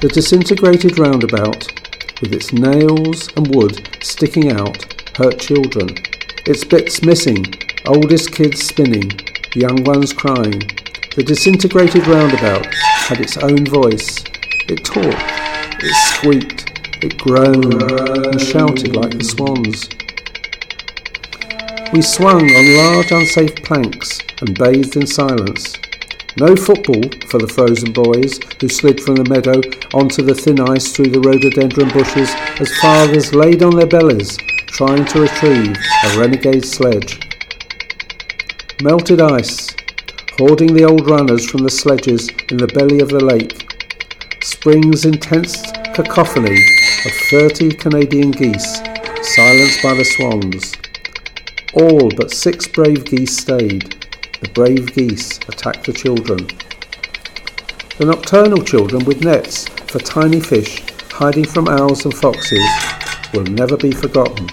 The disintegrated roundabout, with its nails and wood sticking out, hurt children. Its bits missing, oldest kids spinning, young ones crying. The disintegrated roundabout had its own voice. It talked, it squeaked, it groaned and shouted like the swans. We swung on large unsafe planks and bathed in silence. No football for the frozen boys who slid from the meadow onto the thin ice through the rhododendron bushes as fathers laid on their bellies trying to retrieve a renegade sledge. Melted ice, hoarding the old runners from the sledges in the belly of the lake. Spring's intense cacophony of 30 Canadian geese, silenced by the swans. All but 6 brave geese stayed. The brave geese attacked the children. The nocturnal children with nets for tiny fish hiding from owls and foxes will never be forgotten.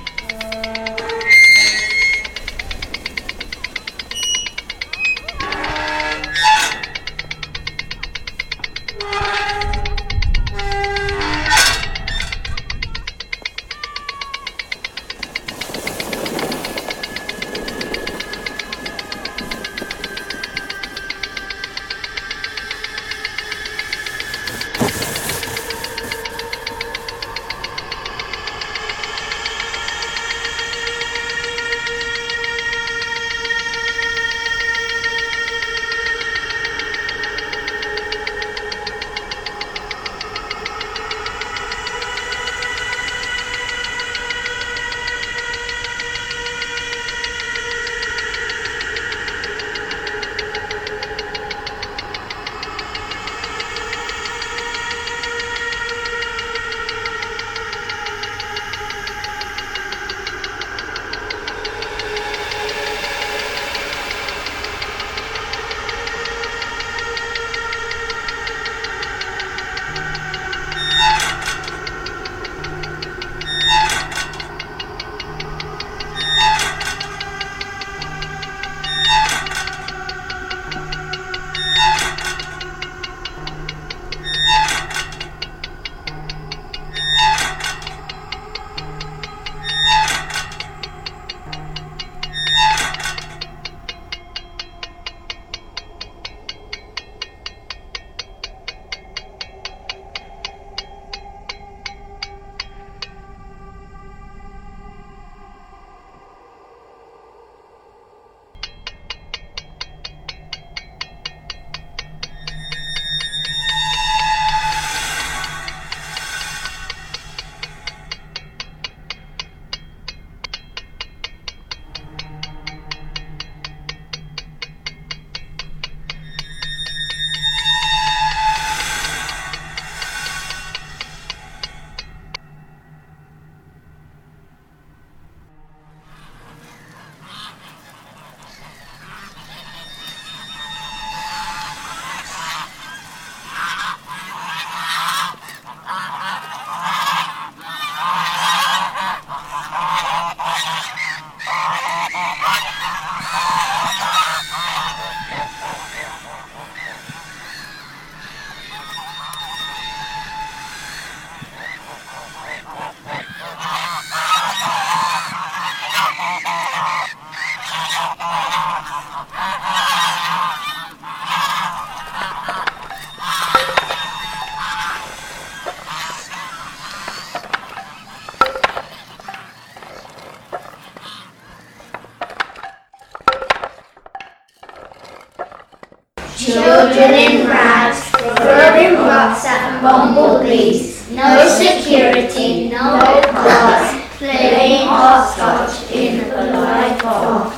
Children in rags, throwing rocks at bumblebees. No security, no cars, playing hopscotch in the light fog.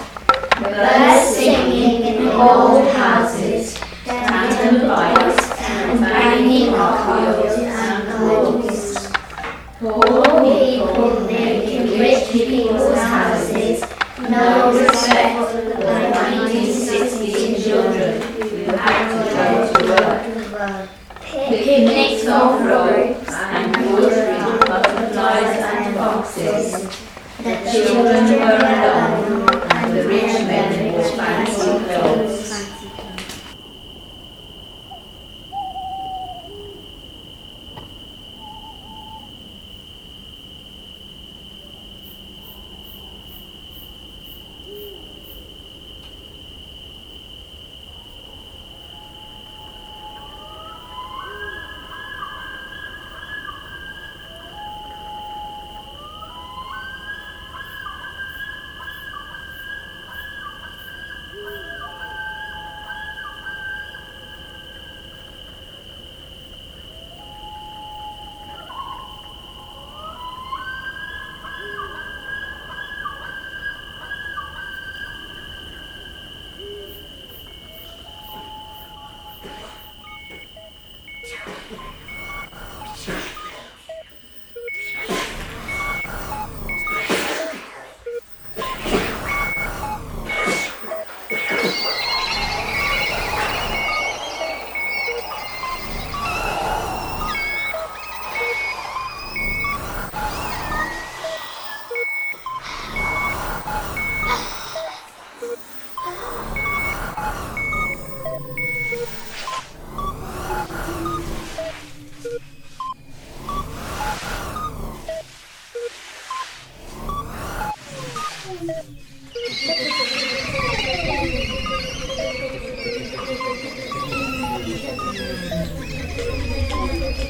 Birds singing in old houses, tandem bikes and banging of wheels and doors. Poor people making rich people's houses, no respect for the 1960s children who had to go to work. Picnics of ropes and watering butterflies and foxes. The children were alone and the rich men wore fancy clothes.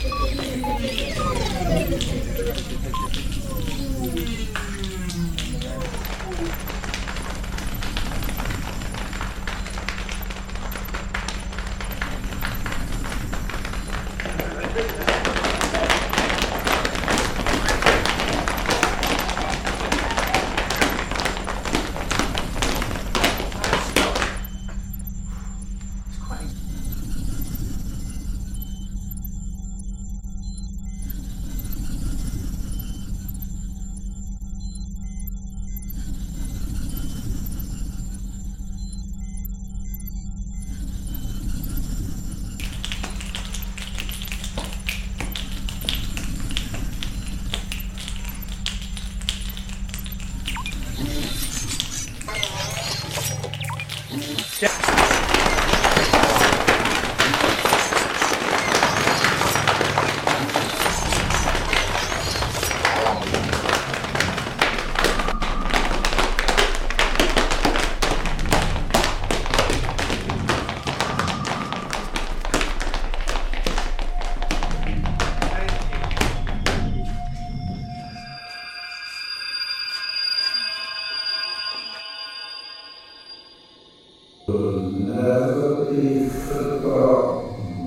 Will never be forgotten.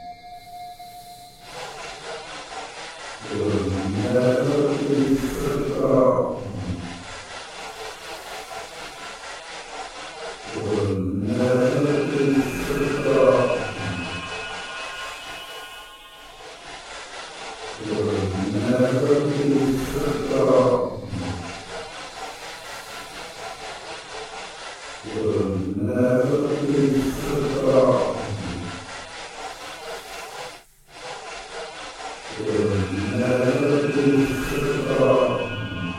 Will never be forgotten. Will never be forgotten. Will never be forgotten. Will never be forgotten. Will never be forgotten.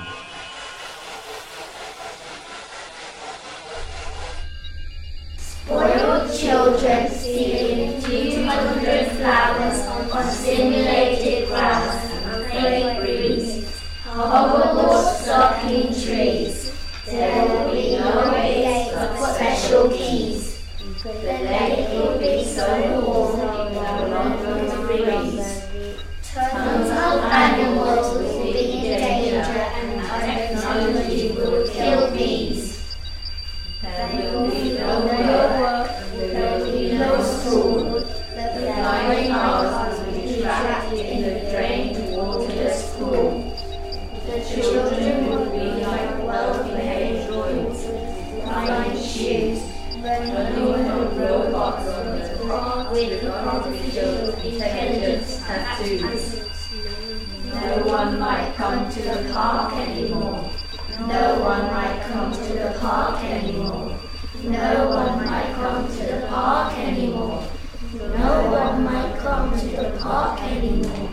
Spoiled children stealing 200 flowers on simulated grass and fake breeze, hoverboard stocking trees. There will be no gates but special keys. The lake will be so warm it will not freeze. Tons of animals will be in danger and technology will kill bees. There will be no work, there will be no school. The flying cars will be trapped in the drained waterless pool. The children will be like well-behaved droids with flying shoes, running on robots with artificial intelligence tattoos. No one might come to the park anymore. No one might come to the park anymore. No one might come to the park anymore. No one might come to the park anymore.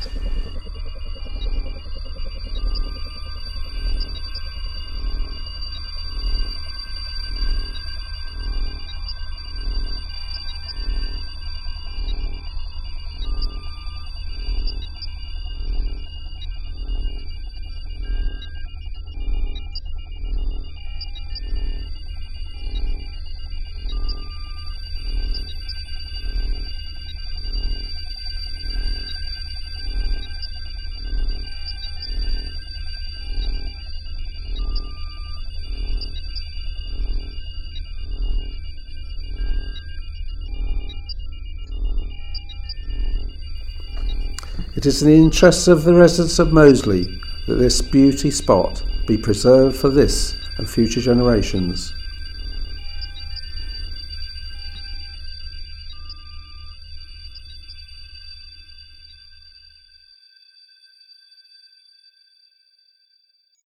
It is in the interests of the residents of Moseley that this beauty spot be preserved for this and future generations.